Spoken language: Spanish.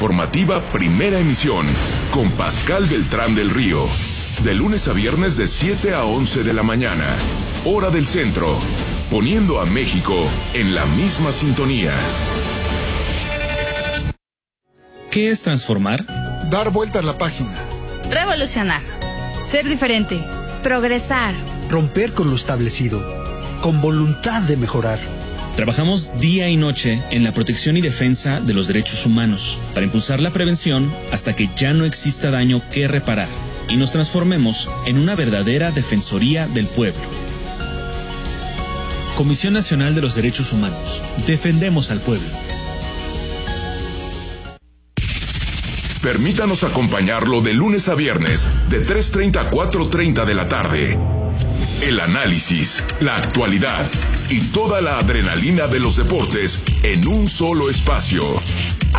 Informativa Primera Emisión, con Pascal Beltrán del Río. De lunes a viernes de 7 a 11 de la mañana. Hora del centro. Poniendo a México en la misma sintonía. ¿Qué es transformar? Dar vuelta a la página. Revolucionar. Ser diferente. Progresar. Romper con lo establecido. Con voluntad de mejorar. Trabajamos día y noche en la protección y defensa de los derechos humanos para impulsar la prevención hasta que ya no exista daño que reparar y nos transformemos en una verdadera defensoría del pueblo. Comisión Nacional de los Derechos Humanos. Defendemos al pueblo. Permítanos acompañarlo de lunes a viernes, de 3:30 a 4:30 de la tarde. El análisis, la actualidad y toda la adrenalina de los deportes en un solo espacio.